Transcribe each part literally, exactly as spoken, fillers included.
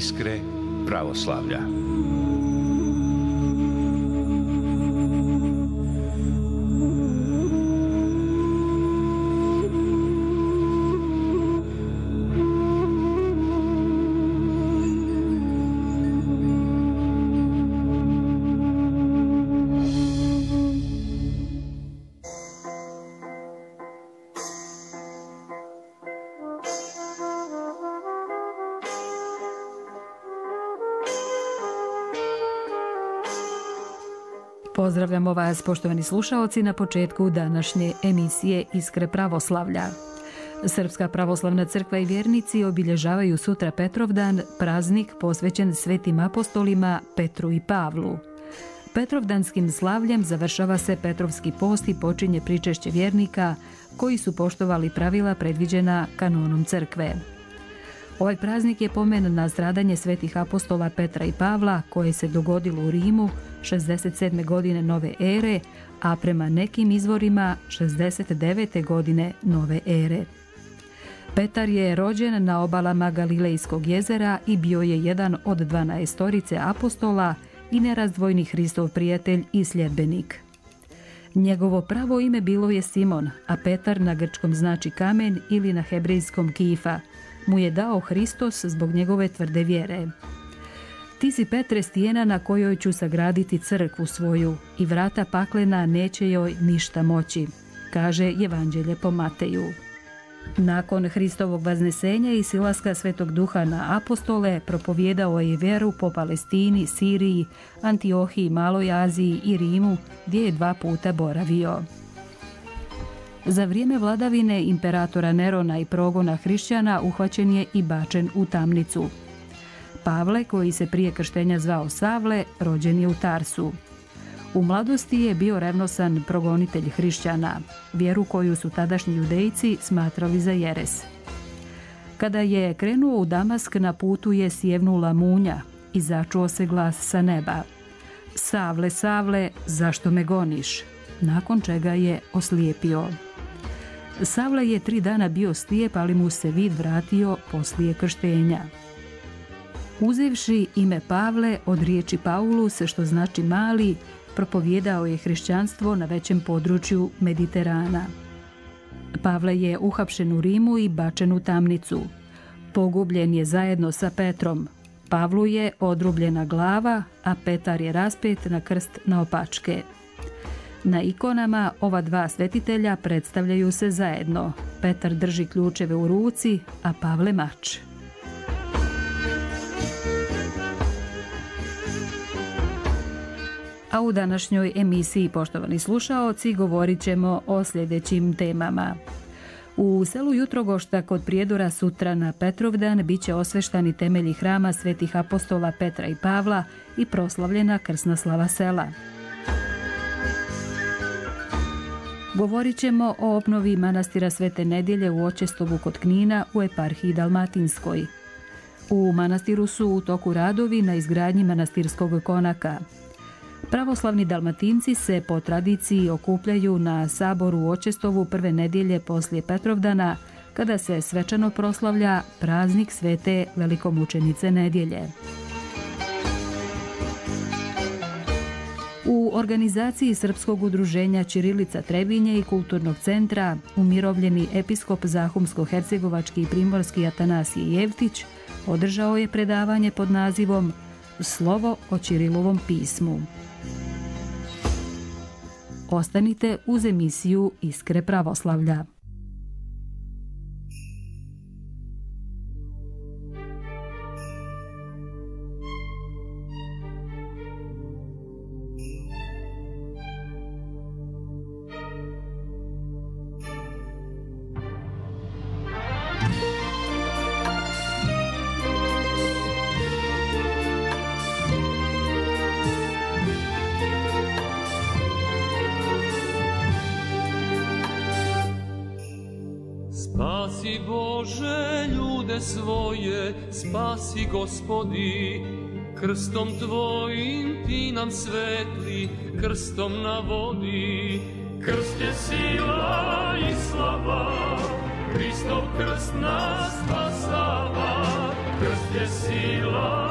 Iskre pravoslavlja. Pozdravljamo vas, poštovani slušaoci, na početku današnje emisije Iskre pravoslavlja. Srpska pravoslavna crkva i vjernici obilježavaju sutra Petrovdan, praznik posvećen svetim apostolima Petru i Pavlu. Petrovdanskim slavljem završava se Petrovski post i počinje pričešće vjernika koji su poštovali pravila predviđena kanonom crkve. Ovaj praznik je pomen na stradanje svetih apostola Petra i Pavla koje se dogodilo u Rimu šezdeset sedme godine nove ere, a prema nekim izvorima šezdeset devete godine nove ere. Petar je rođen na obalama Galilejskog jezera i bio je jedan od dvanaestorice apostola i nerazdvojni Hristov prijatelj i sljedbenik. Njegovo pravo ime bilo je Simon, a Petar na grčkom znači kamen ili na hebrejskom kifa, mu je dao Hristos zbog njegove tvrde vjere. Ti si, Petre, stijena na kojoj ću sagraditi crkvu svoju i vrata paklena neće joj ništa moći, kaže Evanđelje po Mateju. Nakon Hristovog vaznesenja i silaska Svetog Duha na apostole, propovijedao je vjeru po Palestini, Siriji, Antiohiji, Maloj Aziji i Rimu, gdje je dva puta boravio. Za vrijeme vladavine imperatora Nerona i progona hrišćana uhvaćen je i bačen u tamnicu. Pavle, koji se prije krštenja zvao Savle, rođen je u Tarsu. U mladosti je bio revnosan progonitelj hrišćana, vjeru koju su tadašnji judejci smatrali za jeres. Kada je krenuo u Damask, na putu je sjevnula munja i začuo se glas sa neba: Savle, Savle, zašto me goniš? Nakon čega je oslijepio. Savle je tri dana bio slijep, ali mu se vid vratio poslije krštenja. Uzevši ime Pavle od riječi Paulus, što znači mali, propovijedao je hrišćanstvo na većem području Mediterana. Pavle je uhapšen u Rimu i bačen u tamnicu. Pogubljen je zajedno sa Petrom. Pavlu je odrubljena glava, a Petar je raspet na krst naopačke. Na ikonama ova dva svetitelja predstavljaju se zajedno. Petar drži ključeve u ruci, a Pavle mač. A u današnjoj emisiji, poštovani slušaoci, govorit ćemo o sljedećim temama. U selu Jutrogošta kod Prijedora sutra na Petrovdan bit će osveštani temelji hrama svetih apostola Petra i Pavla i proslavljena krsna slava sela. Govorit ćemo o obnovi manastira Svete Nedjelje u Očestovu kod Knina u eparhiji Dalmatinskoj. U manastiru su u toku radovi na izgradnji manastirskog konaka. Pravoslavni Dalmatinci se po tradiciji okupljaju na saboru u Očestovu prve nedjelje poslije Petrovdana, kada se svečano proslavlja praznik Svete velikomučenice Nedjelje. U organizaciji Srpskog udruženja Ćirilica Trebinje i Kulturnog centra umirovljeni episkop Zahumsko-hercegovački i primorski Atanasije Jevtić održao je predavanje pod nazivom Slovo o Ćirilovom pismu. Ostanite uz emisiju Iskre pravoslavlja. Spasi Bože ljude svoje, spasi Gospodi, krstom Tvojim Ti nam svetli, krstom na vodi. Krst je sila i slava, Hristov krst nas spasava, krst je sila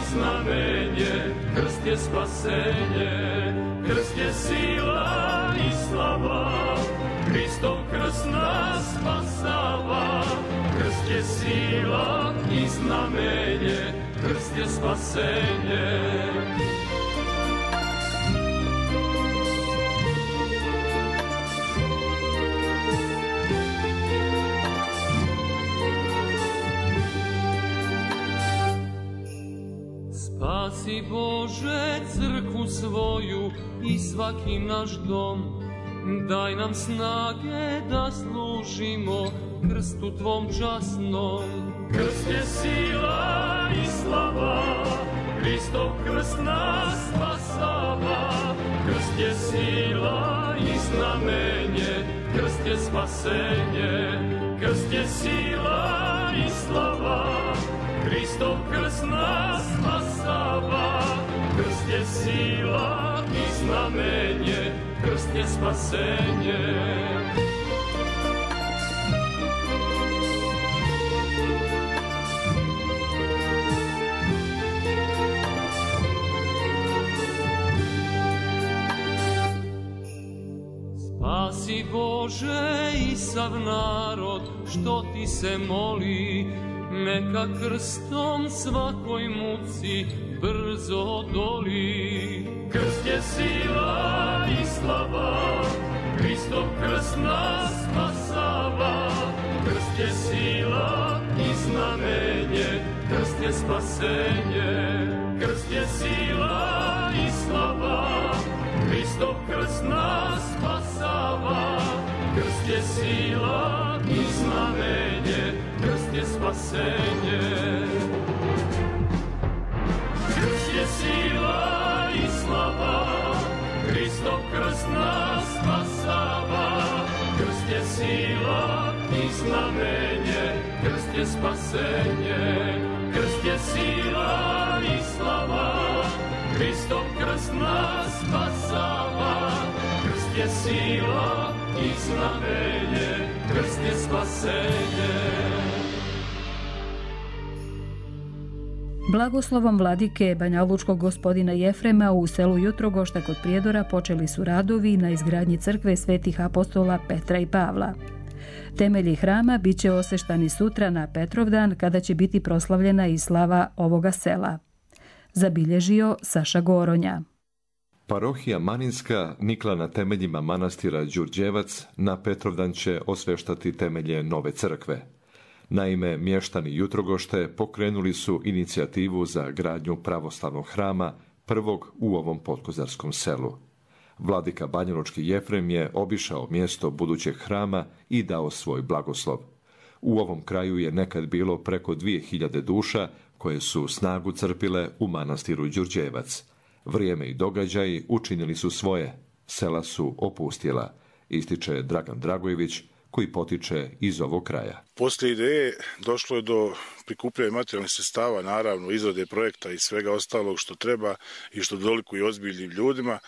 znamenje, krst je spasenje, krst je sila i slava, Hristov krst nas spasava, krst je sila i znamenje, krst je spasenje. Spasi Bože crkvu svoju i svaki naš dom, daj nam snage da služimo krstu Tvom časnom. Krst je sila i slava, Hristov krst nas spasava, krst je sila i znamenje, krst je spasenje, krst je sila i slava, Hristov krst nas spasava, krst je sila i znamenje, krst je spasenje. Spasi Bože i sav narod što Ti se moli, neka krstom svakoj muci brzo odoli. Krst je sila i slava, Hristov krst nas spasava, krst je sila i znamenje, krst je spasenje, krst je sila i slava, Hristov krst nas spasava, krst je sila i znamenje, krst je spasenje. Krst je sila i slava, Hristov krst nas spasava, krst je sila i znamenje, krst je spasenje, krst je sila i slava, Hristov krst nas spasava, krst je sila i znamenje, krst je spasenje. Blagoslovom vladike banjalučkog gospodina Jefrema u selu Jutrogošta kod Prijedora počeli su radovi na izgradnji crkve svetih apostola Petra i Pavla. Temelji hrama bit će osveštani sutra na Petrovdan kada će biti proslavljena i slava ovoga sela. Zabilježio Saša Goronja. Parohija Maninska nikla na temeljima manastira Đurđevac na Petrovdan će osveštati temelje nove crkve. Naime, mještani Jutrogošte pokrenuli su inicijativu za gradnju pravoslavnog hrama, prvog u ovom podkozarskom selu. Vladika banjalučki Jefrem je obišao mjesto budućeg hrama i dao svoj blagoslov. U ovom kraju je nekad bilo preko dvije hiljade duša koje su snagu crpile u manastiru Đurđevac. Vrijeme i događaji učinili su svoje, sela su opustjela, ističe Dragan Dragojević, koji potiče iz ovog kraja. Poslije ideje došlo je do prikupljanja materijalnih sredstava, naravno izrade projekta i svega ostalog što treba i što dolikuje ozbiljnim ljudima.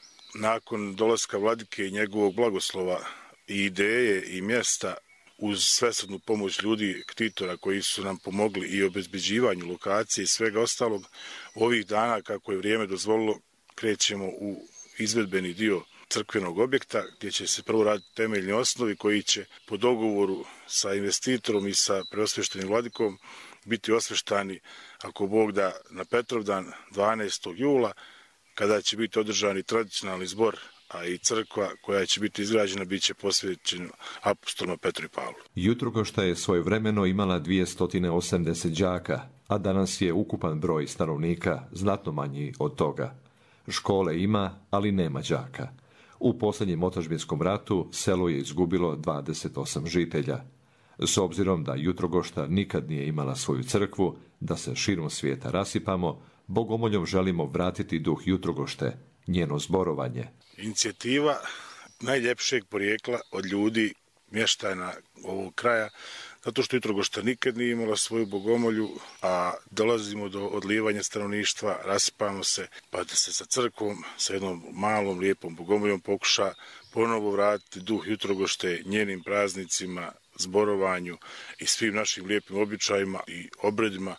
Nakon dolaska vladike i njegovog blagoslova i ideje i mjesta, uz svesrdnu pomoć ljudi, ktitora koji su nam pomogli i obezbeđivanju lokacije i svega ostalog, ovih dana, kako je vrijeme dozvolilo, krećemo u izvedbeni dio crkvenog objekta, gdje će se prvo raditi temeljni osnovi koji će po dogovoru sa investitorom i sa preosveštenim vladikom biti osveštani, ako Bog da, na Petrovdan dvanaestog jula, kada će biti održani tradicionalni zbor, a i crkva koja će biti izgrađena bit će posvećena apostolima Petru i Pavlu. Jutrogošta je svojevremeno imala dvjesto osamdeset đaka, a danas je ukupan broj stanovnika znatno manji od toga. Škole ima, ali nema đaka. U posljednjem otadžbinskom ratu selo je izgubilo dvadeset osam žitelja. S obzirom da Jutrogošta nikad nije imala svoju crkvu, da se širom svijeta rasipamo, bogomoljom želimo vratiti duh Jutrogošte, njeno zborovanje. Inicijativa najljepšeg porijekla od ljudi, mještana ovog kraja, zato što Jutrogošta nikad nije imala svoju bogomolju, a dolazimo do odlijevanja stanovništva, rasipamo se, pa da se sa crkvom, sa jednom malom, lijepom bogomoljom pokuša ponovo vratiti duh Jutrogošte njenim praznicima, zborovanju i svim našim lijepim običajima i obredima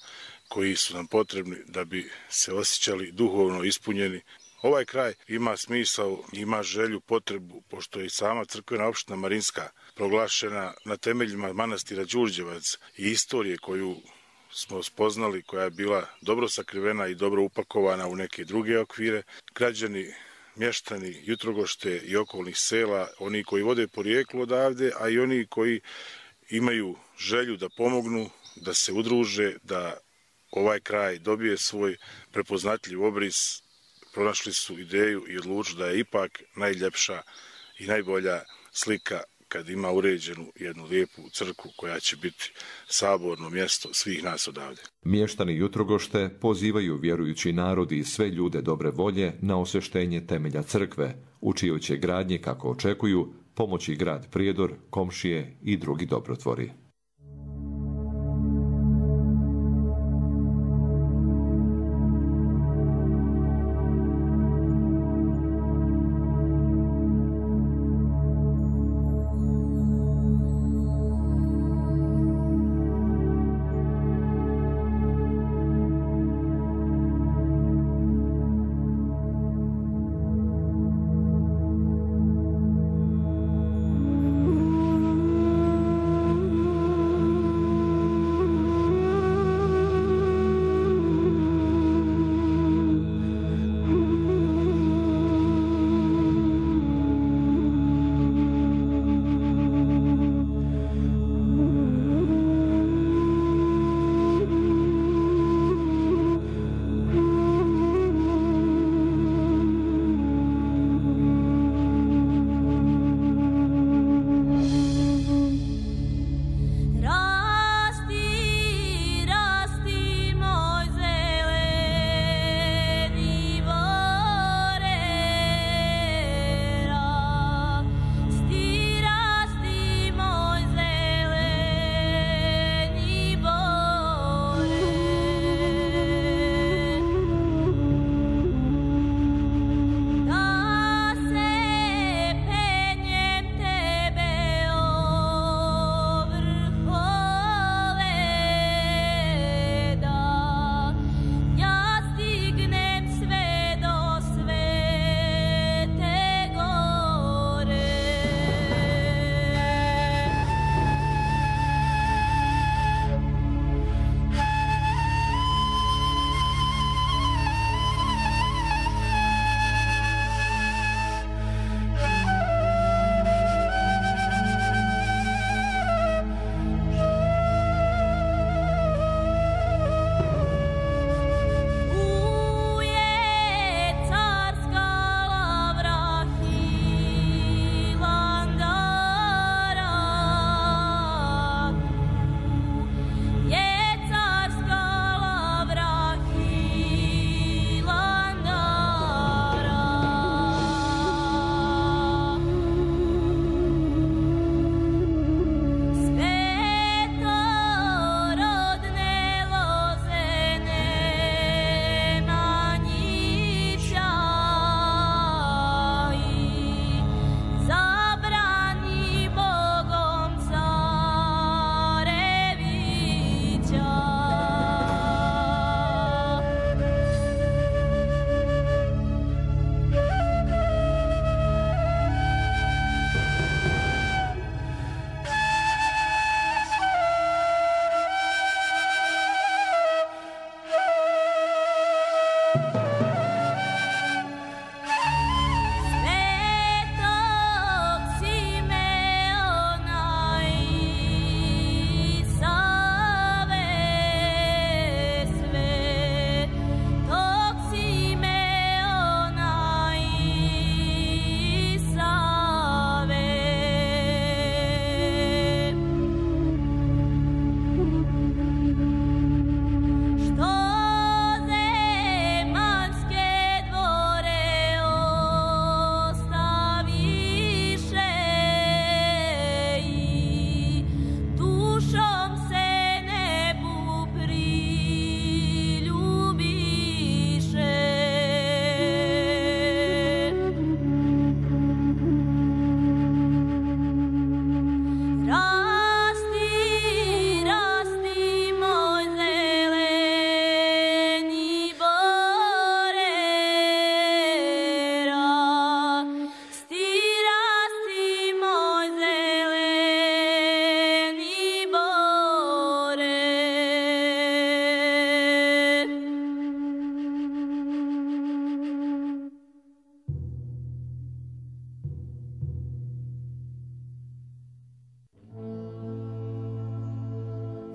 koji su nam potrebni da bi se osjećali duhovno ispunjeni. Ovaj kraj ima smisao, ima želju, potrebu, pošto je i sama crkvena opština Marinska proglašena na temeljima manastira Đurđevac i istorije koju smo spoznali, koja je bila dobro sakrivena i dobro upakovana u neke druge okvire. Građani, mještani Jutrogošte i okolnih sela, oni koji vode porijeklo odavde, a i oni koji imaju želju da pomognu, da se udruže, da ovaj kraj dobije svoj prepoznatljiv obris, pronašli su ideju i odlučili da je ipak najljepša i najbolja slika kad ima uređenu jednu lijepu crkvu koja će biti saborno mjesto svih nas odavde. Mještani Jutrogošte pozivaju vjerujući narod i sve ljude dobre volje na osvještenje temelja crkve, u čijoj će gradnji, kako očekuju, pomoći grad Prijedor, komšije i drugi dobrotvori.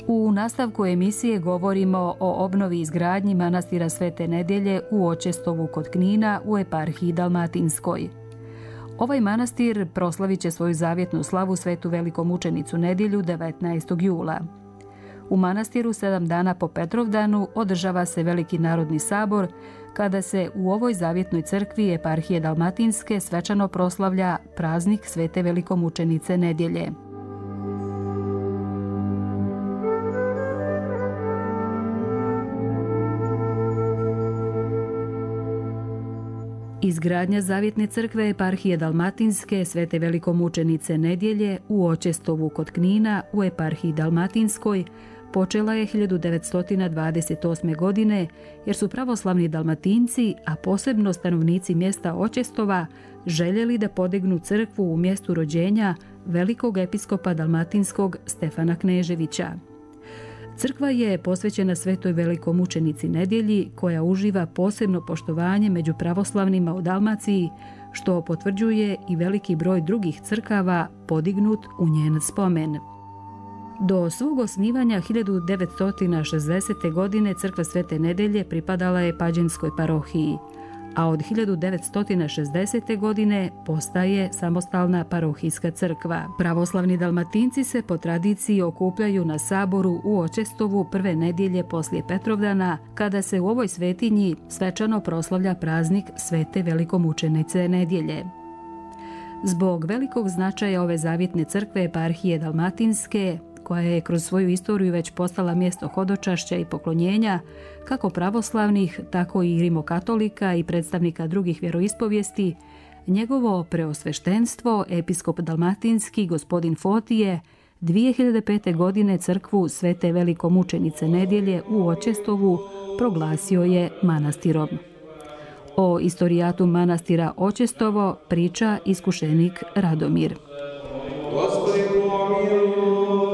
U nastavku emisije govorimo o obnovi i izgradnji manastira Svete Nedjelje u Očestovu kod Knina u eparhiji Dalmatinskoj. Ovaj manastir proslavit će svoju zavjetnu slavu Svetu velikomučenicu Nedjelju devetnaestog jula. U manastiru sedam dana po Petrovdanu održava se veliki narodni sabor kada se u ovoj zavjetnoj crkvi eparhije Dalmatinske svečano proslavlja praznik Svete velikomučenice Nedjelje. Izgradnja zavjetne crkve eparhije Dalmatinske Svete velikomučenice Nedjelje u Očestovu kod Knina u eparhiji Dalmatinskoj počela je hiljadu devetsto dvadeset osme. godine jer su pravoslavni Dalmatinci, a posebno stanovnici mjesta Očestova, željeli da podignu crkvu u mjestu rođenja velikog episkopa dalmatinskog Stefana Kneževića. Crkva je posvećena Svetoj velikomučenici Nedjelji koja uživa posebno poštovanje među pravoslavnima u Dalmaciji, što potvrđuje i veliki broj drugih crkava podignut u njen spomen. Do svog osnivanja hiljadu devetsto šezdesete. godine crkva Svete Nedjelje pripadala je Pađenskoj parohiji, a od hiljadu devetsto šezdesete. godine postaje samostalna parohijska crkva. Pravoslavni Dalmatinci se po tradiciji okupljaju na saboru u Očestovu prve nedjelje poslije Petrovdana, kada se u ovoj svetinji svečano proslavlja praznik Svete velikomučenice Nedjelje. Zbog velikog značaja ove zavjetne crkve eparhije Dalmatinske, koja je kroz svoju istoriju već postala mjesto hodočašća i poklonjenja, kako pravoslavnih, tako i rimokatolika i predstavnika drugih vjeroispovijesti, njegovo preosveštenstvo, episkop dalmatinski gospodin Fotije, dvije hiljade pete. godine crkvu Svete velikomučenice Nedjelje u Očestovu proglasio je manastirom. O istorijatu manastira Očestovo priča iskušenik Radomir. Gospodin pomiluj.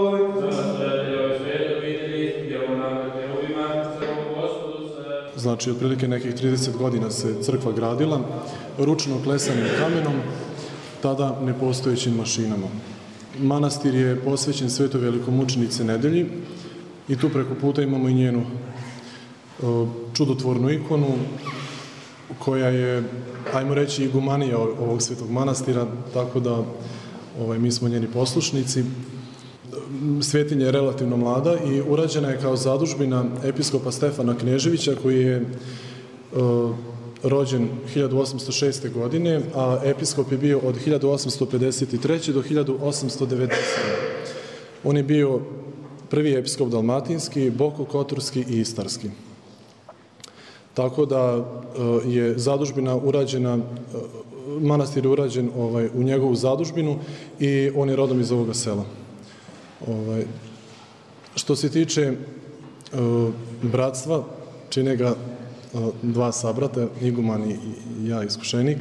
Znači, otprilike nekih trideset godina se crkva gradila ručno klesanim kamenom, tada nepostojećim mašinama. Manastir je posvećen Svetoj velikomučenici Nedjelji i tu preko puta imamo i njenu čudotvornu ikonu koja je, ajmo reći, igumanija ovog svetog manastira, tako da ovaj, mi smo njeni poslušnici. Svetinja je relativno mlada i urađena je kao zadužbina episkopa Stefana Kneževića, koji je uh, rođen hiljadu osamsto šeste. godine, a episkop je bio od hiljadu osamsto pedeset treće. do hiljadu osamsto devedesete. On je bio prvi episkop dalmatinski, bokokotorski i istarski. Tako da uh, je zadužbina urađena, uh, manastir je urađen ovaj, u njegovu zadužbinu i on je rodom iz ovoga sela. Ovaj, što se tiče uh, bratstva, čine ga uh, dva sabrata, iguman i, i ja iskušenik.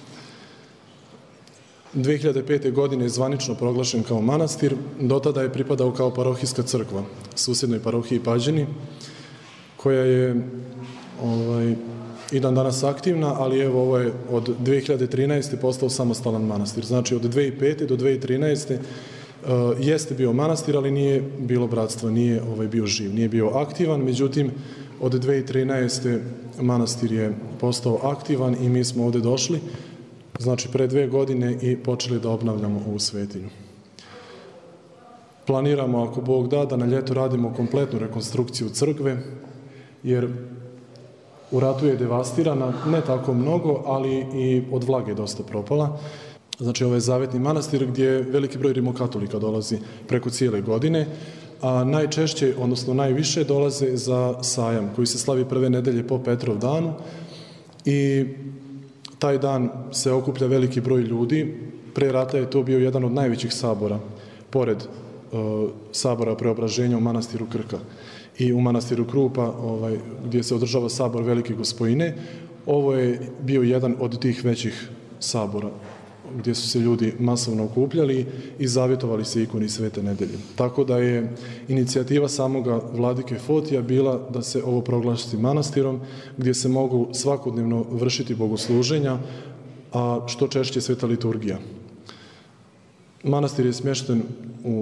dvije hiljade pete. godine je zvanično proglašen kao manastir, do tada je pripadao kao parohijska crkva susjednoj parohiji Pađeni, koja je ovaj, i dan danas aktivna, ali evo ovo je od dvije hiljade trinaeste. postao samostalan manastir. Znači od dvije hiljade pete. do dvije hiljade trinaeste. Uh, jeste bio manastir, ali nije bilo bratstva, nije ovaj, bio živ, nije bio aktivan. Međutim, od dvije hiljade trinaeste. manastir je postao aktivan i mi smo ovdje došli, znači pre dve godine, i počeli da obnavljamo ovu svetinju. Planiramo, ako Bog da, da na ljeto radimo kompletnu rekonstrukciju crkve, jer u ratu je devastirana, ne tako mnogo, ali i od vlage dosta propala. Znači, ovo je zavetni manastir gdje veliki broj rimokatolika dolazi preko cijele godine, a najčešće, odnosno najviše, dolaze za sajam koji se slavi prve nedelje po Petrovdanu i taj dan se okuplja veliki broj ljudi. Pre rata je to bio jedan od najvećih sabora, pored uh, sabora preobraženja u manastiru Krka i u manastiru Krupa, ovaj, gdje se održava sabor Velike Gospojine. Ovo je bio jedan od tih većih sabora gdje su se ljudi masovno okupljali i zavjetovali se ikoni Svete Nedjelje. Tako da je inicijativa samoga vladike Fotija bila da se ovo proglasi manastirom, gdje se mogu svakodnevno vršiti bogosluženja, a što češće sveta liturgija. Manastir je smješten u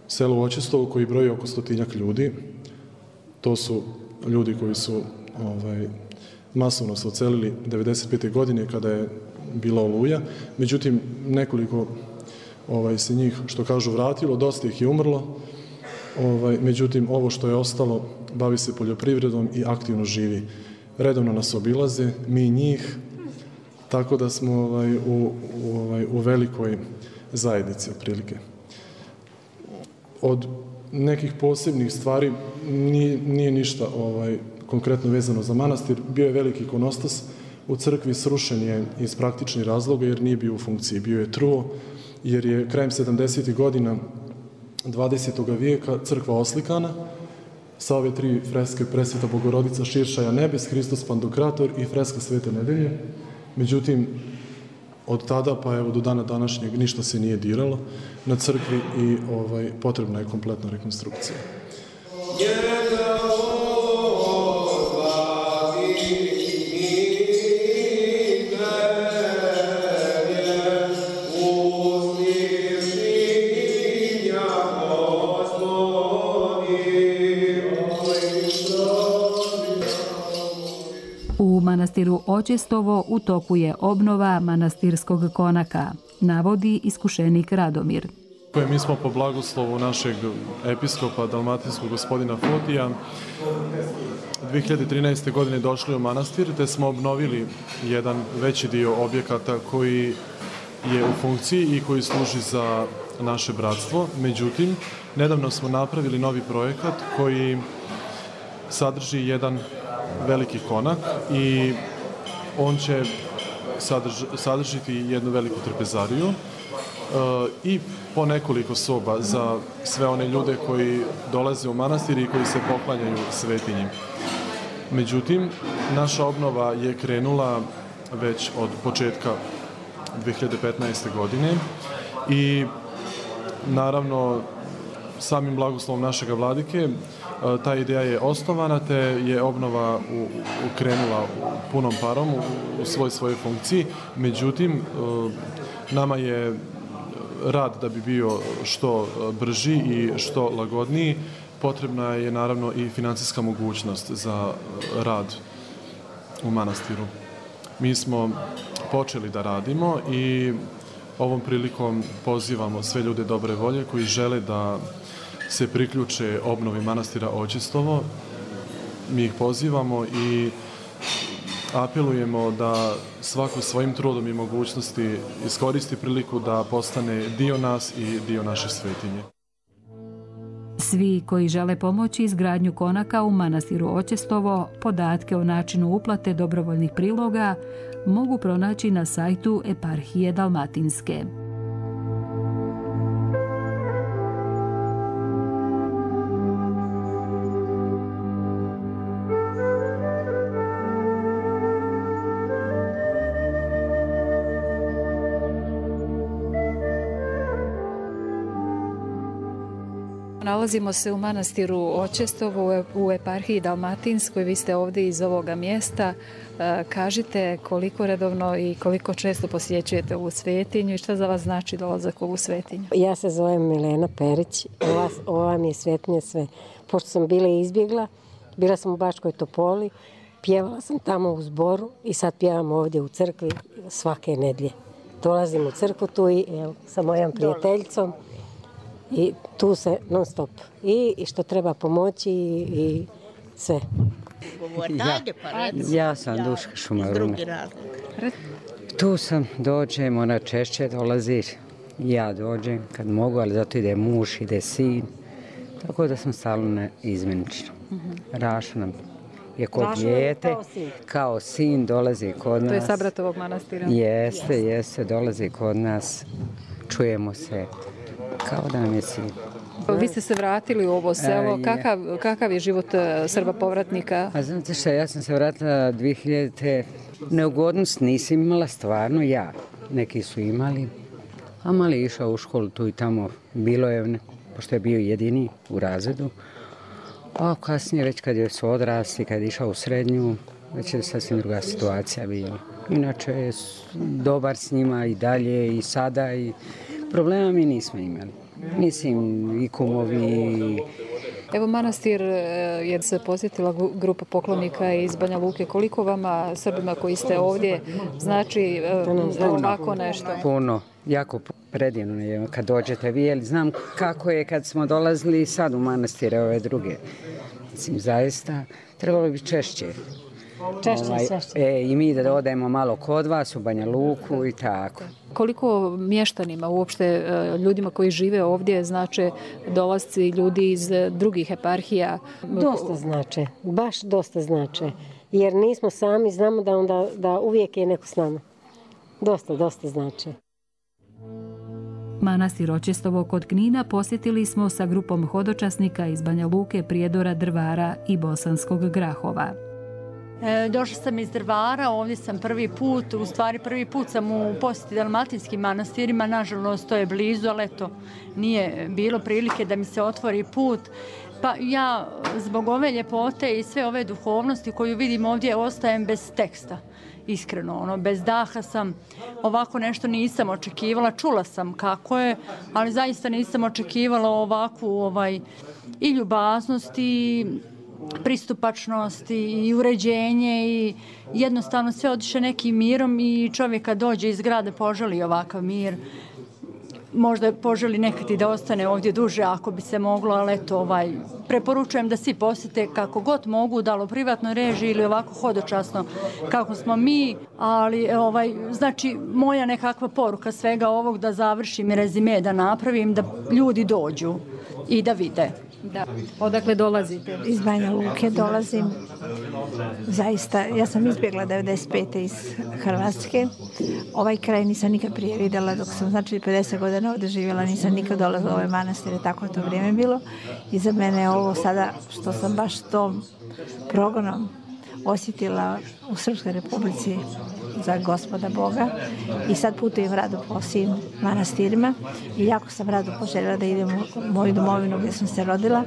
selu Očestovo koji broji oko stotinjak ljudi. To su ljudi koji su ovaj, masovno se odselili devedeset pete godine kada je bila Oluja. Međutim, nekoliko ovaj, se njih, što kažu, vratilo, dosta ih je umrlo. Ovaj, međutim, ovo što je ostalo bavi se poljoprivredom i aktivno živi. Redovno nas obilaze, mi njih, tako da smo ovaj, u, u, ovaj, u velikoj zajednici otprilike. Od nekih posebnih stvari nije, nije ništa ovaj, konkretno vezano za manastir. Bio je veliki ikonostas u crkvi, srušen je iz praktičnih razloga jer nije bio u funkciji. Bio je truo jer je krajem sedamdesetih godina dvadesetog vijeka crkva oslikana sa ove tri freske Presveta Bogorodica, Širšaja nebes, Hristos Pandokrator i freska Svete Nedelje. Međutim, od tada pa evo do dana današnjeg ništa se nije diralo na crkvi i ovaj, potrebna je kompletna rekonstrukcija. U manastiru Očestovo u toku je obnova manastirskog konaka, navodi iskušenik Radomir. Mi smo po blagoslovu našeg episkopa dalmatinskog gospodina Fotija dve hiljade trinaeste. godine došli u manastir te smo obnovili jedan veći dio objekata koji je u funkciji i koji služi za naše bratstvo. Međutim, nedavno smo napravili novi projekat koji sadrži jedan veliki konak i on će sadrž, sadržiti jednu veliku trpezariju e, i po nekoliko soba za sve one ljude koji dolaze u manastir i koji se poklanjaju svetinji. Međutim, naša obnova je krenula već od početka dve hiljade petnaeste. godine i naravno samim blagoslovom našega vladike ta ideja je osnovana te je obnova u, u, krenula u punom parom u, u svoj svojoj funkciji. Međutim, nama je rad da bi bio što brži i što lagodniji, potrebna je naravno i financijska mogućnost za rad u manastiru. Mi smo počeli da radimo i ovom prilikom pozivamo sve ljude dobre volje koji žele da se priključe obnovi manastira Očestovo. Mi ih pozivamo i apelujemo da svako svojim trudom i mogućnosti iskoristi priliku da postane dio nas i dio naše svetinje. Svi koji žele pomoći izgradnju konaka u manastiru Očestovo, podatke o načinu uplate dobrovoljnih priloga mogu pronaći na sajtu Eparhije Dalmatinske. Nalazimo se u manastiru Očestovo u Eparhiji Dalmatinskoj. Vi ste ovdje iz ovoga mjesta. Kažite koliko redovno i koliko često posjećujete ovu svetinju i šta za vas znači dolazak u ovu svetinju? Ja se zovem Milena Perić. Ova, ova mi je svetinja sve. Pošto sam bila izbjegla, bila sam u Bačkoj Topoli, pjevala sam tamo u zboru i sad pjevam ovdje u crkvi svake nedjelje. Dolazim u crkvu tu i evo, sa mojom prijateljicom. I tu se non stop. I, i što treba pomoći i, i sve. Ja, ja sam Duška Šumaruna. Tu sam, dođem, ona češće dolazi. Ja dođem kad mogu, ali zato ide muž, ide sin. Tako da sam stalno izmenična. Raša nam je kod dijete, kao sin. kao sin dolazi kod nas. To je sa bratovog manastira? Jeste, yes. jeste, dolazi kod nas. Čujemo se. Kao da nam je sin. Vi ste se vratili u ovo selo. Kakav, kakav je život Srba povratnika? A znate šta, ja sam se vratila dve hiljade. Neugodnost nisam imala stvarno ja. Neki su imali. A mali išao u školu tu i tamo. Bilo je, pošto je bio jedini u razredu. A kasnije već kad je su odrasli, kad je išao u srednju, već je sasvim druga situacija bila. Inače je dobar s njima i dalje i sada i problema mi nismo imali. Mislim, i kumovi. Evo, manastir je se posjetila grupa poklonika iz Banja Luke. Koliko vama, Srbima koji ste ovdje, znači ovako nešto? Puno, jako predivno je kad dođete vi, jer znam kako je kad smo dolazili sad u manastire ove druge. Mislim, zaista, trebalo bi češće. Češće, ovaj, češće. E, I mi da odemo malo kod vas u Banja Luku i tako. Koliko mještanima, uopšte ljudima koji žive ovdje, znače dolasci ljudi iz drugih eparhija? Dosta znače, baš dosta znače. Jer nismo sami, znamo da, onda, da uvijek je neko s nama. Dosta, dosta znače. Manastir Očestovo kod Knina posjetili smo sa grupom hodočasnika iz Banja Luke, Prijedora, Drvara i Bosanskog Grahova. E, došla sam iz Drvara, ovdje sam prvi put, u stvari prvi put sam u posjeti dalmatinskim manastirima, nažalost to je blizu, ali eto, nije bilo prilike da mi se otvori put. Pa ja zbog ove ljepote i sve ove duhovnosti koju vidim ovdje ostajem bez teksta. Iskreno, ono, bez daha sam, ovako nešto nisam očekivala, čula sam kako je, ali zaista nisam očekivala ovakvu ovaj, i ljubaznost i pristupačnost i uređenje i jednostavno sve odiše nekim mirom i čovjek kad dođe iz grada poželi ovakav mir. Možda poželi nekad i da ostane ovdje duže ako bi se moglo, ali eto, ovaj, preporučujem da svi posjete kako god mogu, da li u privatnoj režiji ili ovako hodočasno kako smo mi, ali ovaj, znači moja nekakva poruka svega ovog da završim i rezime da napravim, da ljudi dođu i da vide. Da. Odakle dolazite? Iz Banja Luke dolazim. Zaista, ja sam izbjegla devedeset pete iz Hrvatske. Ovaj kraj nisam nikad prije vidjela dok sam, znači, pedeset godina ovdje živjela, nisam nikad dolazila u ove manastire, tako je to vrijeme bilo. I za mene je ovo sada, što sam baš tom progonom osjetila u Srpskoj Republici za Gospoda Boga i sad putujem rado po svim manastirima i jako sam rado poželjela da idem u moju domovinu gdje sam se rodila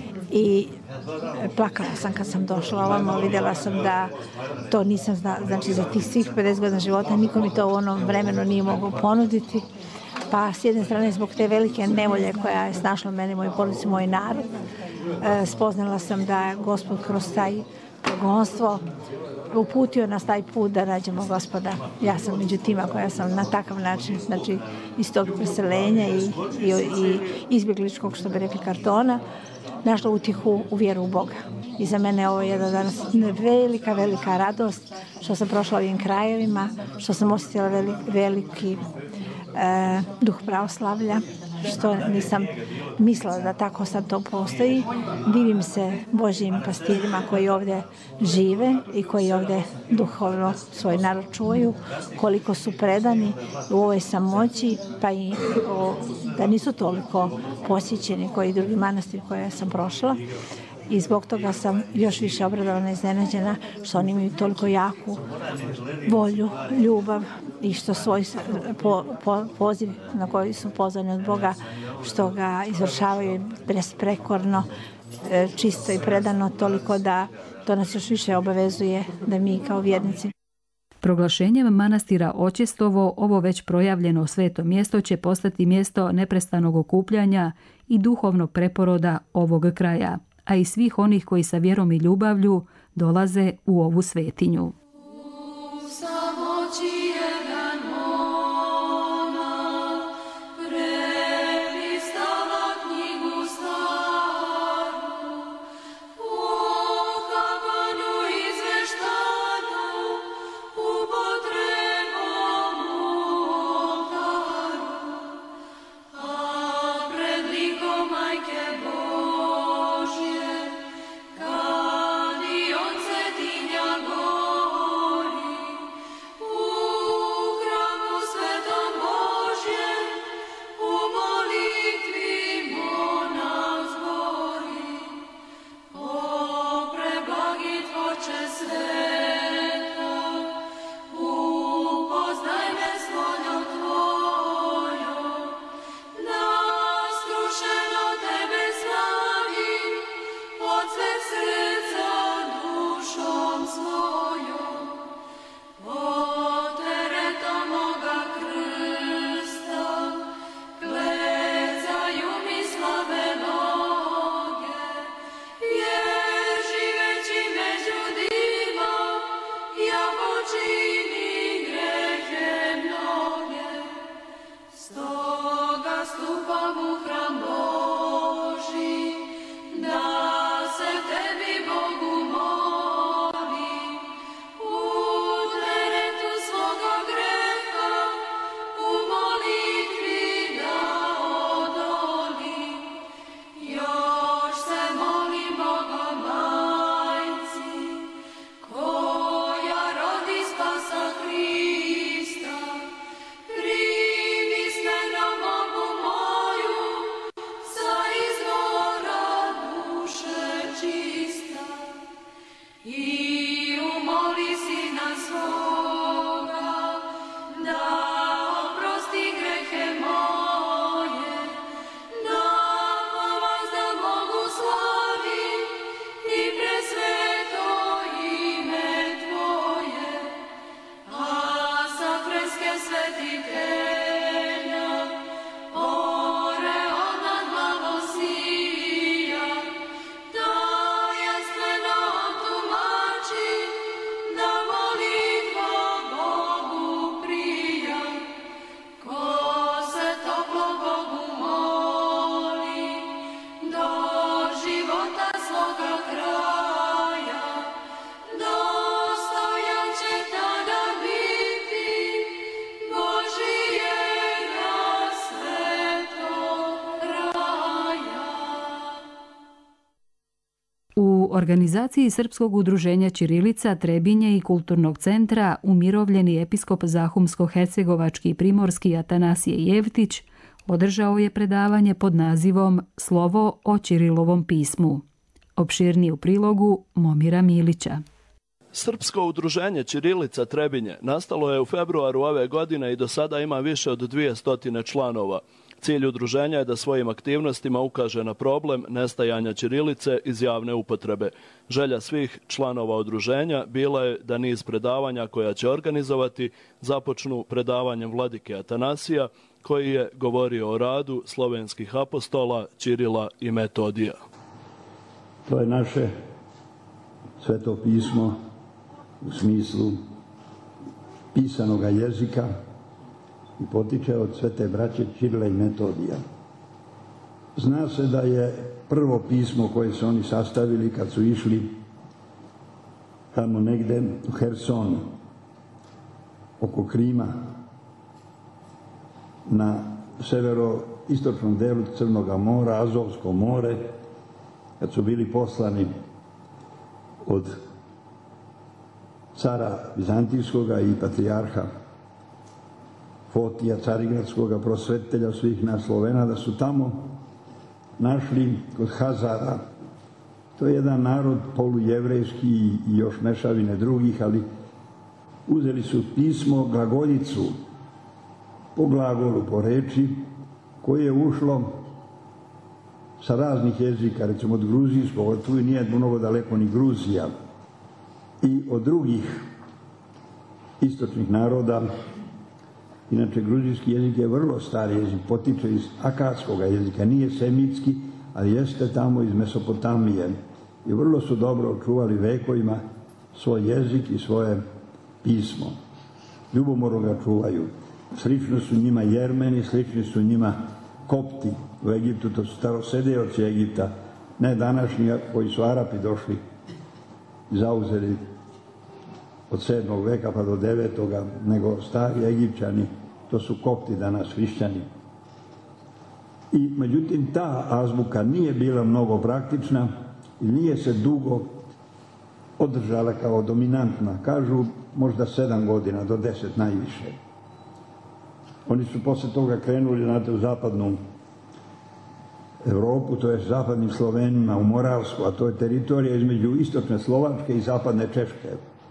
i plakala sam kad sam došla ovamo, vidjela sam da to nisam znala, znači za tih svih pedeset godina života niko mi to u onom vremenu nije mogao ponuditi. Pa s jedne strane zbog te velike nevolje koja je snašla mene, moju porodicu, moj narod, spoznala sam da je Gospod kroz taj progonstvo uputio nas taj put da nađemo Gospoda. Ja sam među tima koja sam na takav način, znači iz tog preselenja i, i, i izbjegličkog, što bi rekli, kartona, našla utihu u vjeru u Boga. I za mene ovo je jedna danas velika, velika radost što sam prošla ovim krajevima, što sam osjetila veliki, veliki e, duh pravoslavlja, što nisam mislila da tako sad to postoji. Divim se Božjim pastirima koji ovdje žive i koji ovdje duhovno svoj narod čuvaju, koliko su predani u ovoj samoći, pa i o, da nisu toliko posjećeni koji drugi manastir koje sam prošla. I zbog toga sam još više obradovana i iznenađena što oni imaju toliko jaku volju, ljubav i što svoj po, po, poziv na koji su pozvani od Boga, što ga izvršavaju besprekorno, čisto i predano, toliko da to nas još više obavezuje da mi kao vjernici. Proglašenjem manastira Očestovo ovo već projavljeno sveto mjesto će postati mjesto neprestanog okupljanja i duhovnog preporoda ovog kraja, a i svih onih koji sa vjerom i ljubavlju dolaze u ovu svetinju. Kad i on se tinja go organizaciji Srpskog udruženja Ćirilica, Trebinje i Kulturnog centra umirovljeni episkop Zahumsko-Hercegovački i Primorski Atanasije Jevtić održao je predavanje pod nazivom Slovo o Ćirilovom pismu. Opširniji u prilogu Momira Milića. Srpsko udruženje Ćirilica Trebinje nastalo je u februaru ove godine i do sada ima više od dvjesto članova. Cilj udruženja je da svojim aktivnostima ukaže na problem nestajanja ćirilice iz javne upotrebe. Želja svih članova udruženja bila je da niz predavanja koja će organizovati započnu predavanjem vladike Atanasija, koji je govorio o radu slovenskih apostola Ćirila i Metodija. To je naše sveto pismo u smislu pisanoga jezika i potiče od svete braće Ćirila i Metodija. Zna se da je prvo pismo koje su oni sastavili kad su išli tamo negde u Hersonu, oko Krima, na severoistočnom delu Crnog mora, Azovsko more, kad su bili poslani od cara Bizantijskoga i patrijarha Fotija Carigradskoga, prosvetitelja svih nas Slovena, da su tamo našli kod Hazara. To je jedan narod polujevrejski i još mešavine drugih, ali uzeli su pismo glagoljicu po glagolu, po reči, koje je ušlo sa raznih jezika, recimo od gruzijskog, od tu nije mnogo daleko ni Gruzija, i od drugih istočnih naroda. Inače, gruzijski jezik je vrlo stari jezik, potiče iz akadskog jezika, nije semitski, ali jeste tamo iz Mesopotamije. I vrlo su dobro očuvali vekovima svoj jezik i svoje pismo. Ljubomorno ga čuvaju. Slično su njima Jermeni, slični su njima Kopti u Egiptu, to su starosedeoci Egipta, ne današnji koji su Arapi došli i zauzeli od sedmog veka pa do devetoga, nego stari Egipćani, to su Kopti danas, hrišćani. I međutim, ta azbuka nije bila mnogo praktična i nije se dugo održala kao dominantna. Kažu možda sedam godina, do deset najviše. Oni su posle toga krenuli, znate, u zapadnu Evropu, to je zapadnim Slovenima, u Moravsku, a to je teritorija između istočne Slovačke i zapadne Češke.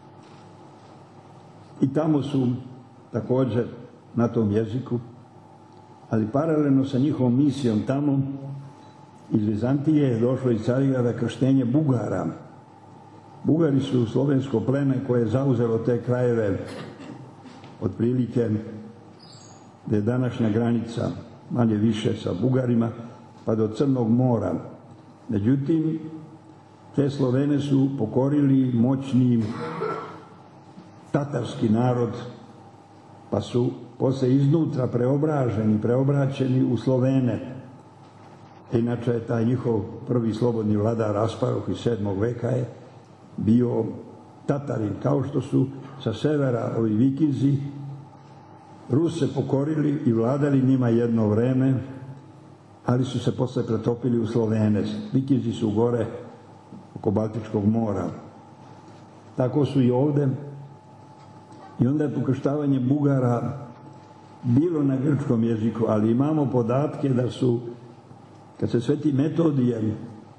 I tamo su također na tom jeziku, ali paralelno sa njihovom misijom tamo, iz Vizantije je došlo iz Carigrada krštenje Bugara. Bugari su slovensko pleme koje je zauzelo te krajeve otprilike gde je današnja granica manje više sa Bugarima, pa do Crnog mora. Međutim, te Slovene su pokorili moćni tatarski narod, pa su posle iznutra preobraženi, preobraćeni u Slovene. Inače, taj njihov prvi slobodni vladar Asparuh iz sedmog veka je bio Tatarin, kao što su sa severa ovi Vikinzi Ruse pokorili i vladali njima jedno vreme, ali su se posle pretopili u Slovene. Vikinzi su gore oko Baltičkog mora. Tako su i ovde. I onda je pokrštavanje Bugara bilo na grčkom jeziku, ali imamo podatke da su, kad se sveti Metodije,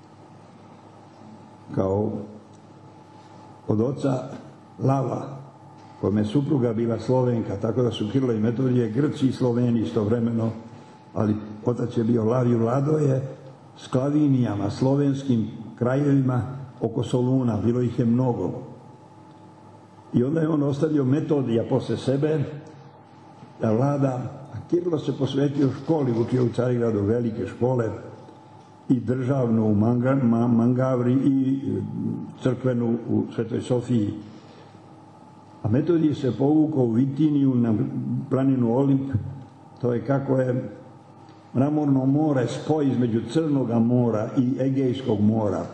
kao od oca Lava, kojom je supruga bila Slovenka, tako da su Kirilo i Metodije Grci i Sloveni istovremeno, ali otac je bio Lav i vladao je s Klavinijama, slovenskim krajevima oko Soluna, bilo ih je mnogo. I onda je on ostavio Metodija posle sebe da vlada, a Kirilo se posvetio školi, učio u Carigradu velike škole, i državnu u Mangavri i crkvenu u Svetoj Sofiji. A Metodij se povukao u Vitiniju na planinu Olimp. To je kako je Mramorno more spoj između Crnog mora i Egejskog mora.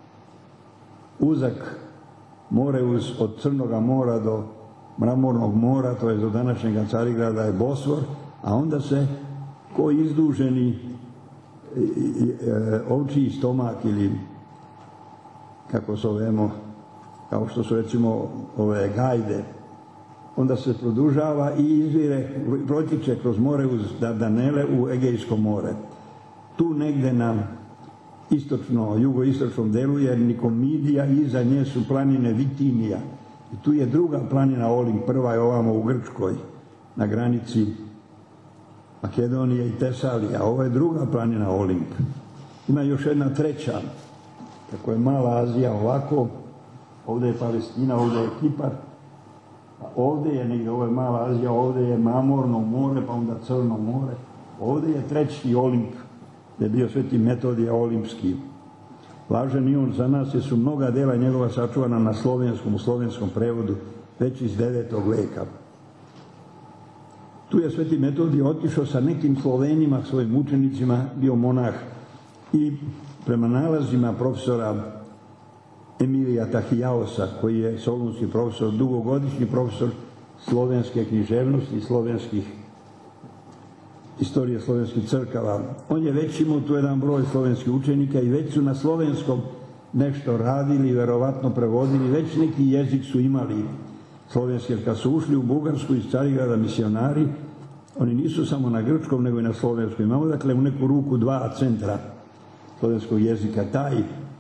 Uzak more uz, od Crnog mora do Mramornog mora, to je do današnjega Carigrada, je Bosfor, a onda se ko izduženi ovčiji stomak ili kako zovemo, kao što su recimo ove gajde, onda se produžava i izvire, protiče kroz more uz Dardanele u Egejsko more. Tu negde na istočno, jugoistočnom delu je Nikomidija i iza nje su planine Vitinija. I tu je druga planina Olimp, prva je ovamo u Grčkoj, na granici Makedonije i Tesalije, a ovo je druga planina Olimp. Ima još jedna treća, kako je Mala Azija ovako, ovdje je Palestina, ovdje je Kipar, a ovdje je negdje, ovo je Mala Azija, ovdje je Mamorno more, pa onda Crno more, ovdje je treći Olimp, gdje je bio Sveti Metodije Olimpski. Važan i on za nas, jer su mnoga dela njegova sačuvana na slovenskom, u slovenskom prevodu, već iz devetog veka. Tu je Sveti Metodije otišao sa nekim Slovenima, svojim učenicima, bio monah, i prema nalazima profesora Emilija Tahijaosa, koji je solunski profesor, dugogodišnji profesor slovenske književnosti i slovenskih istorije slovenskih crkava. On je već imao tu jedan broj slovenskih učenika i već su na slovenskom nešto radili, verovatno prevodili, već neki jezik su imali slovenski, jer kad su ušli u Bugarsku iz Carigrada misionari, oni nisu samo na grčkom, nego i na slovenskom. Imamo dakle u neku ruku dva centra slovenskog jezika, taj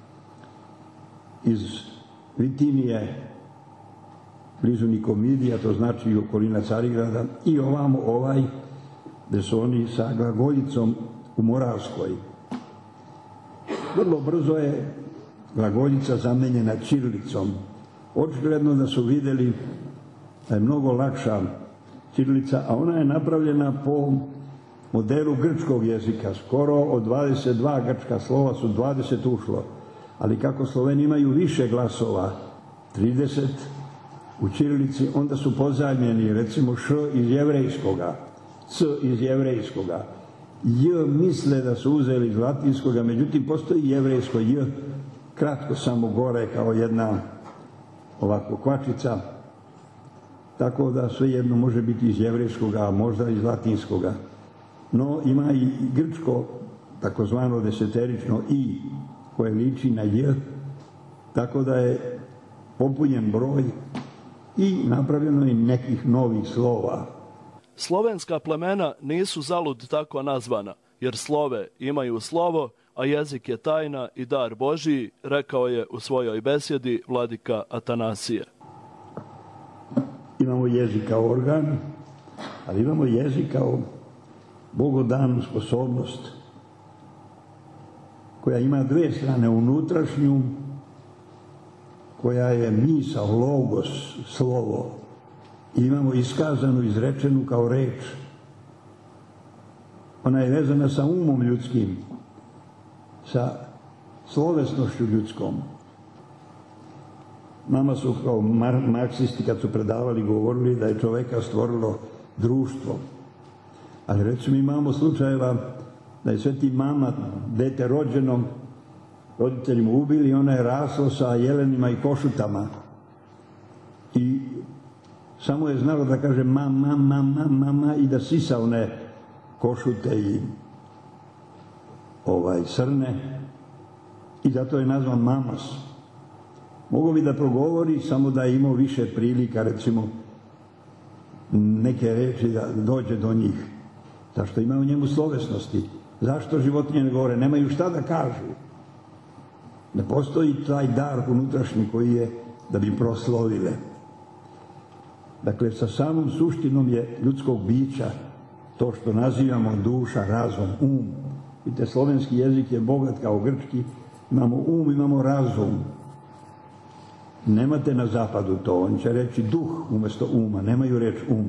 iz Vitinije, blizu Nikomidija, to znači i okolina Carigrada, i ovamo ovaj, gde su oni sa glagoljicom u Moravskoj. Vrlo brzo je glagoljica zamenjena ćirilicom. Očigledno da su vidjeli da je mnogo lakša ćirilica, a ona je napravljena po modelu grčkog jezika. Skoro od dvadeset dva grčka slova su dvadeset ušlo, ali kako Sloveni imaju više glasova, trideset u ćirilici, onda su pozajmljeni, recimo š iz jevrejskoga, c iz jevrejskoga, j misle da su uzeli iz latinskoga, međutim postoji jevrejsko j, kratko samo gore kao jedna ovako kvačica, tako da svejedno može biti iz jevrejskoga, a možda iz latinskoga. No ima i grčko, takozvano deseterično i, koje liči na j, tako da je popunjen broj i napravljeno je nekih novih slova. Slovenska plemena nisu zalud tako nazvana, jer slove imaju slovo, a jezik je tajna i dar Božiji, rekao je u svojoj besjedi vladika Atanasije. Imamo jezik kao organ, ali imamo jezik kao bogodanu sposobnost, koja ima dve strane, unutrašnju, koja je misao, logos, slovo, i imamo iskazanu, izrečenu kao reč. Ona je vezana sa umom ljudskim, sa slovesnošću ljudskom. Nama su kao marksisti, kad su predavali, govorili da je čoveka stvorilo društvo. Ali recimo imamo slučajeva da je sveti mama, dete rođeno, roditelji mu ubili, ona je rasla sa jelenima i košutama. I samo je znalo da kaže mama, mama, mama i da sisa one košute i ovaj, srne. I zato je nazvan mamas. Mogu bi da progovori, samo da je imao više prilika, recimo, neke reči da dođe do njih. Zašto ima u njemu slovesnosti? Zašto životinje ne govore? Nemaju šta da kažu. Ne postoji taj dar unutrašnji koji je da bi proslovile. Dakle, sa samom suštinom je ljudskog bića to što nazivamo duša, razum, um. Vidite, slovenski jezik je bogat kao grčki. Imamo um, imamo razum. Nemate na zapadu to. On će reći duh umjesto uma. Nemaju reč um.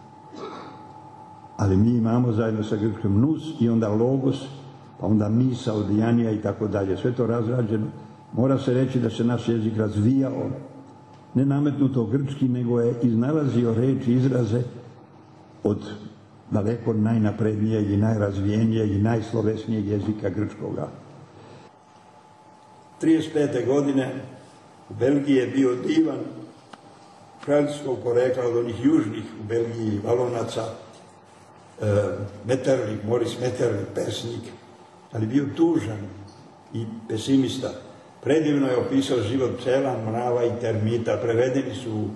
Ali mi imamo zajedno sa grčkim nus i onda logos, pa onda misao, dijanija i tako dalje. Sve to razrađeno. Mora se reći da se naš jezik razvijao, ne nametnuto grčki, nego je iznalazio reči, izraze od daleko najnaprednijeg i najrazvijenijeg i najslovesnijeg jezika grčkoga. trideset pete godine u Belgiji je bio divan francuskog porekla od onih južnih u Belgiji, Valonaca, Metternich, Maurice Metternich, pesnik, ali bio tužan i pesimista. Predivno je opisao život pčela, mrava i termita. Prevedeni su u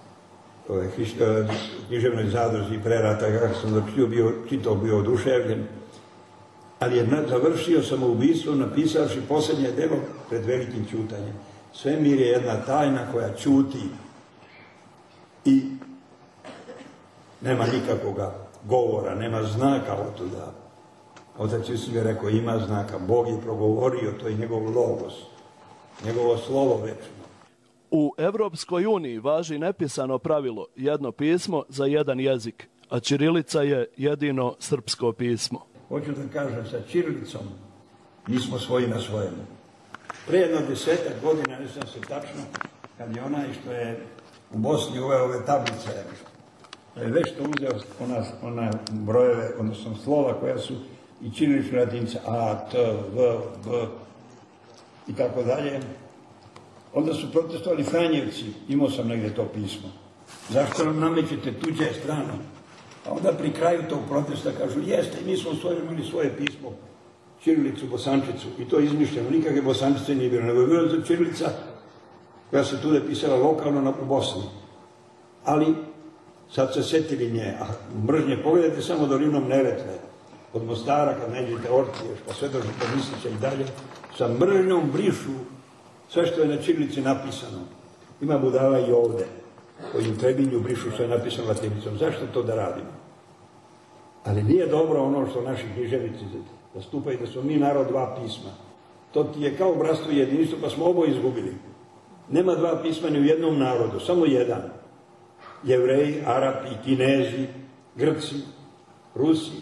književnoj zadruzi prerata, kako sam dok bio, čitao bio oduševljen. Ali je završio samoubistvo napisavši posljednje delo pred velikim ćutanjem. Svemir je jedna tajna koja ćuti i nema nikakvoga govora, nema znaka od tuda. Otac Jusuf je rekao, ima znaka, Bog je progovorio, to je njegov logos, njegovo slovo večno. U Evropskoj uniji važi nepisano pravilo jedno pismo za jedan jezik, a ćirilica je jedino srpsko pismo. Hoću da kažem, sa ćirilicom nismo svoji na svojemu. Prije jedno desetak godina, ne znam se tačno, kad je onaj što je u Bosni uveo ove tablice, da je već to uzeo ona, ona brojeve, odnosno slova koja su i ćirilične latinice, A, T, V, B i tako dalje. Onda su protestovali Franjevci, imao sam negdje to pismo. Zašto nam namećete tuđe strane? A onda pri kraju tog protesta kažu, jeste, mi smo usvojili imali svoje pismo, ćirilicu, bosančicu, i to je izmišljeno, nikakve bosančice nije bilo, nego je bilo to ćirilica koja se tu pisala lokalno u Bosni. Ali sad se setili nje, a mržnje, pogledajte samo dolinom Neretve, od Mostara, kad ne idete Ortiješ, pa sve do Županistića i dalje, sa mržnjom brišu sve što je na ćirilici napisano. Ima budala i ovde, koji u Trebinju brišu što je napisano latinicom. Zašto to da radimo? Ali nije dobro ono što naši književnici zastupaju, da smo mi narod dva pisma. To ti je kao bratstvo i jedinstvo, pa smo oboje izgubili. Nema dva pisma ni u jednom narodu, samo jedan. Jevreji, Arapi, Kinezi, Grci, Rusi.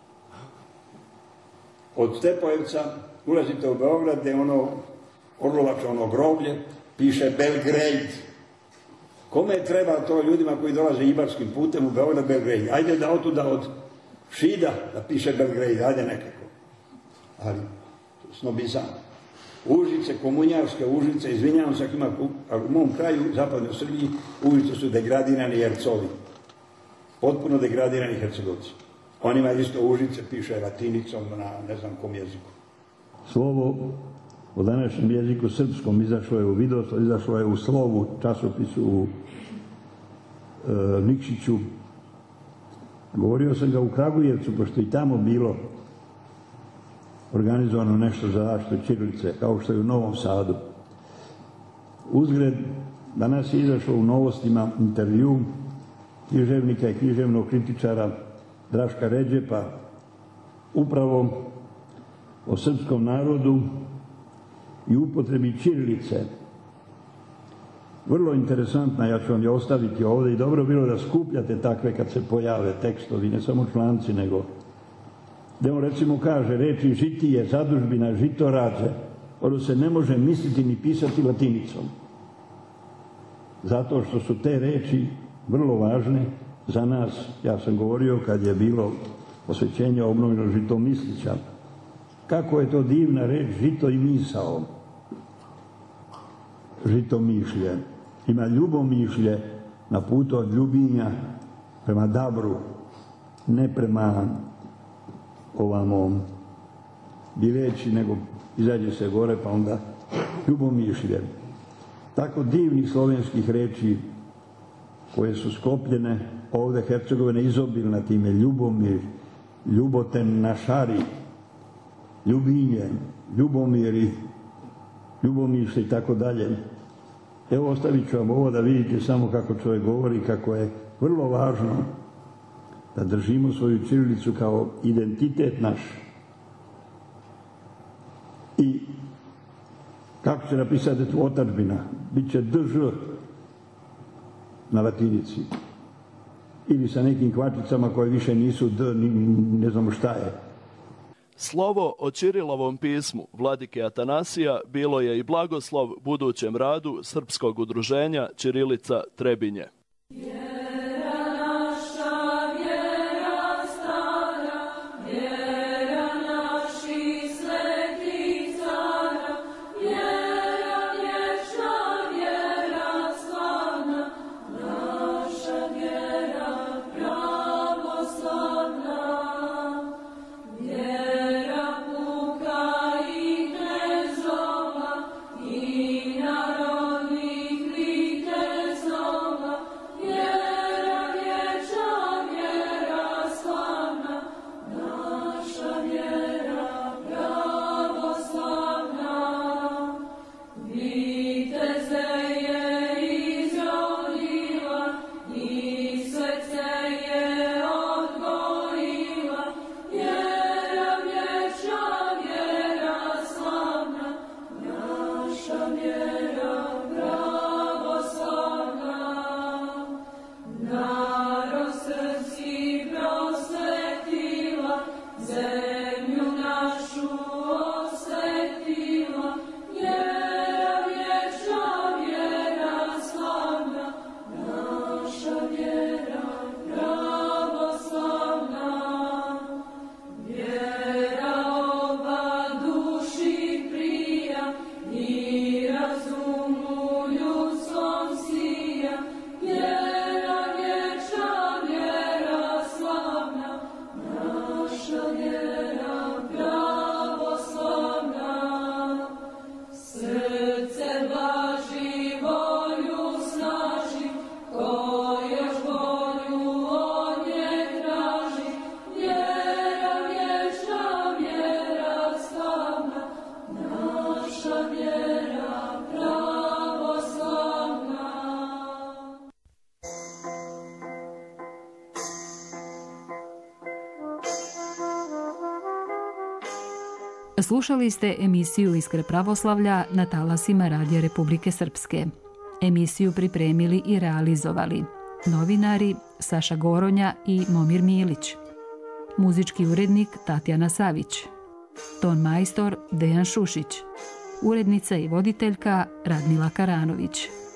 Od Stepojevca ulazite u Beograd, gde ono Orlovačo ono groblje, piše Belgrade. Kome treba to ljudima koji dolaze ibarskim putem u Beograd, Belgrade? Ajde da otuda od Šida da piše Belgrade, ajde nekako. Ali, snobizam. Užice, komunjarske Užice, izvinjavam se ako ima, ali u mom kraju, zapadnoj Srbiji, Užice su degradirani Jercovi. Potpuno degradirani Hercegovci. Onima isto Užice piše latinicom na ne znam kom jeziku. Slovo u današnjem jeziku srpskom izašlo je u Vidoslav, izašlo je u Slovu, časopisu u e, Nikšiću. Govorio sam ga u Kragujevcu, pošto i tamo bilo organizovano nešto za zaštitu ćirilice, kao što je u Novom Sadu. Uzgred, danas je izašao u Novostima intervju književnika i književnog kritičara Draška Ređepa, upravo o srpskom narodu i upotrebi ćirilice. Vrlo interesantna, ja ću vam je ostaviti ovdje i dobro bilo da skupljate takve kad se pojave tekstovi, ne samo članci, nego gdje on recimo kaže reči žitije, zadužbina, žitorađe, ono se ne može misliti ni pisati latinicom. Zato što su te reči vrlo važne za nas. Ja sam govorio kad je bilo posvećenje obnovljeno Žitomislića. Kako je to divna reč, žito i misao. Žitomišlje. Ima ljubomišlje na putu od Ljubinja prema Dabru, ne prema ovamo Bileći, nego izađe se gore pa onda ljubomišlje. Tako divnih slovenskih reči koje su sklopljene ovde Hercegovine izobilna time, Ljubomir, Ljuboten na šari, Ljubinje, Ljubomiri, Ljubomišlje i tako dalje. Evo ostavit ću vam ovo da vidite samo kako čovjek govori, kako je vrlo važno da držimo svoju ćirilicu kao identitet naš. I kako će napisati tu otadžbina? Biće dž na latinici. Ili sa nekim kvačicama koje više nisu d, ni, ne znamo šta je. Slovo o Ćirilovom pismu vladike Atanasija bilo je i blagoslov budućem radu Srpskog udruženja Ćirilica Trebinje. I Slušali ste emisiju Iskre pravoslavlja na talasima Radija Republike Srpske. Emisiju pripremili i realizovali novinari Saša Goronja i Momir Milić. Muzički urednik Tatjana Savić. Ton majstor Dejan Šušić. Urednica i voditeljka Radmila Karanović.